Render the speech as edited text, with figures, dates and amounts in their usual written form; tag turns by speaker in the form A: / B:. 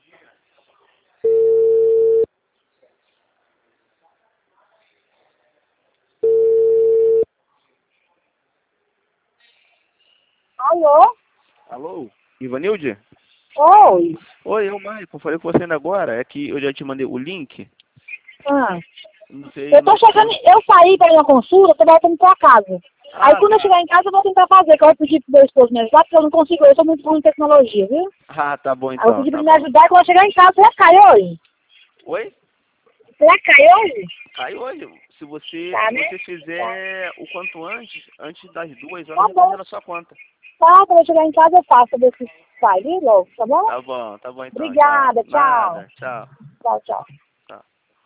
A: Alô?
B: Alô, Ivanilde?
A: Oi.
B: Oi, eu, Maicon. Falei com você ainda agora. É que eu já te mandei o link.
A: Ah.
B: Não sei.
A: Eu tô chegando, eu saí para uma consulta, tô voltando pra casa. Aí quando eu chegar em casa eu vou tentar fazer, que eu vou pedir pro meu esposo me ajudar, porque eu não consigo, eu sou muito ruim em tecnologia, viu?
B: Ah, tá bom
A: Aí eu
B: então.
A: pedi pra
B: Tá
A: ele me
B: bom.
A: ajudar, e quando eu chegar em casa, você vai cair hoje?
B: Oi?
A: Você vai cair hoje?
B: Cai hoje. Se você,
A: Tá,
B: se
A: né?
B: você fizer o quanto antes das 2 horas,
A: Tá
B: eu vou
A: bom.
B: ver na sua conta.
A: Tá, quando eu chegar em casa eu faço, ver se sai, viu, logo, tá bom?
B: Tá bom então. Tchau.
A: Obrigada, tchau.
B: Nada. Tchau.
A: Tchau, tchau.